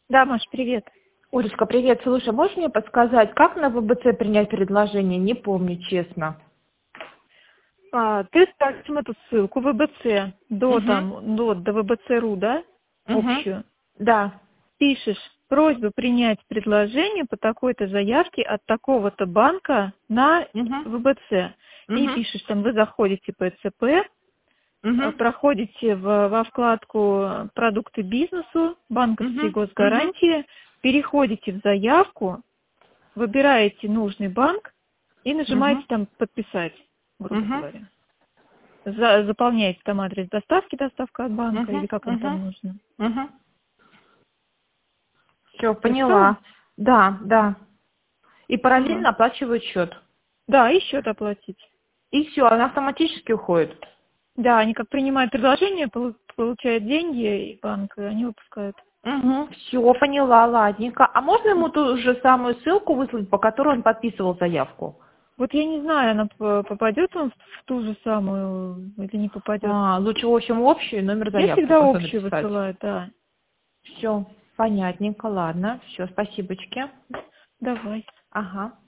Да, Маш, привет. Олечка, привет. Слушай, можешь мне подсказать, как на ВБЦ принять предложение? Не помню, честно. Ты ставишь эту ссылку ВБЦ Угу. до ВБЦ.ру, да? Угу. Общую. Да. Пишешь просьбу принять предложение по такой-то заявке от такого-то банка на Угу. ВБЦ. И Угу. пишешь там, вы заходите по ЭЦП, Угу. проходите во вкладку «Продукты бизнесу», банковские Угу. Угу. госгарантии, переходите в заявку, выбираете нужный банк и нажимаете Угу. там «Подписать», грубо Угу. говоря. Заполняете там адрес доставки, доставка от банка, или Угу. как он там Угу. нужно. Угу. Все, Написала? поняла. Да, да. И Ага. параллельно оплачивают счет. Да, и счет оплатить. И все, она автоматически уходит. Да, они как принимают предложение, получают деньги, и банк, и они выпускают. Угу. Все, поняла, ладненько. А можно ему ту же самую ссылку выслать, по которой он подписывал заявку? Вот я не знаю, она попадет он в ту же самую или не попадет. Лучше, в общем, общий номер Я заявки всегда просто общую написать. высылаю, да. Все, понятненько, ладно. Все, спасибочки. Давай. Ага.